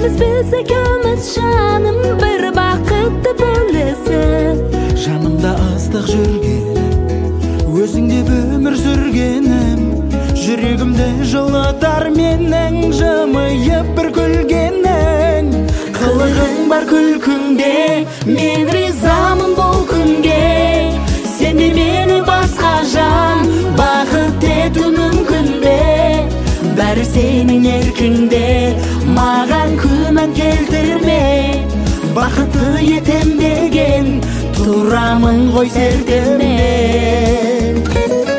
Biz ikimiz жаным bir бақытты бөлесің. Жанымда ыстық жүргенім, өзіңде өмір сүргенім, жүрегімді жылытар менің жымиып бір күлгенің. Қылығың бар күлкіңде, мен ризамын бұл күнге. Сенде мені басқа жан бақыт ету мүмкін бе? Бәрі сенің еркіңде, маған күмән келтірме. Бақытты етем деген тұрамын ғой сертімнен.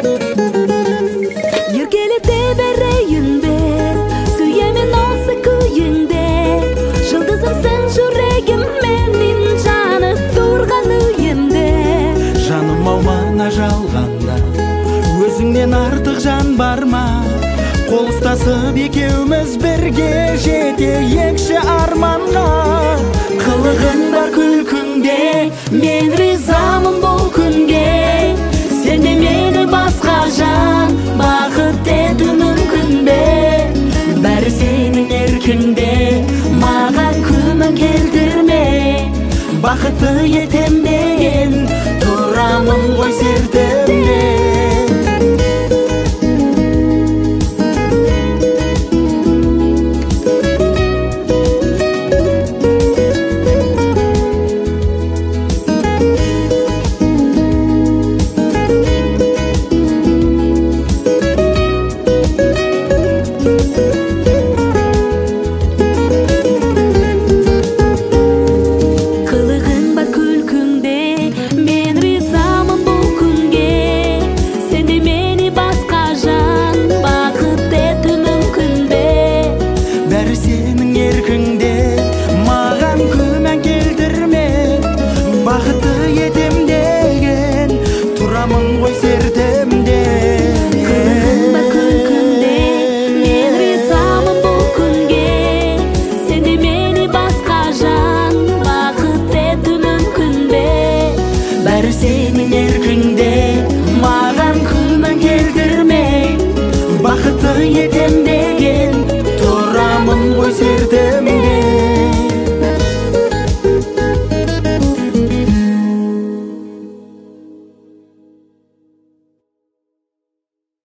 Еркелете берейін бе, сүйемін осы күйіңде. Жұлдызымсың жүрегім менің, жанып тұрған үйімде. Жаным ау мана жалғанда, өзіңнен артық жан бар ма? Қол ұстасып екеуміз бірге жетейікші арманға. Қылығың бар күлкіңде, мен ризамын бұл күнге. Сенде мені басқа жан бақыт ету мүмкін бе? Бәрі сенің еркіңде, маған күмән келтірме. Бақытты ете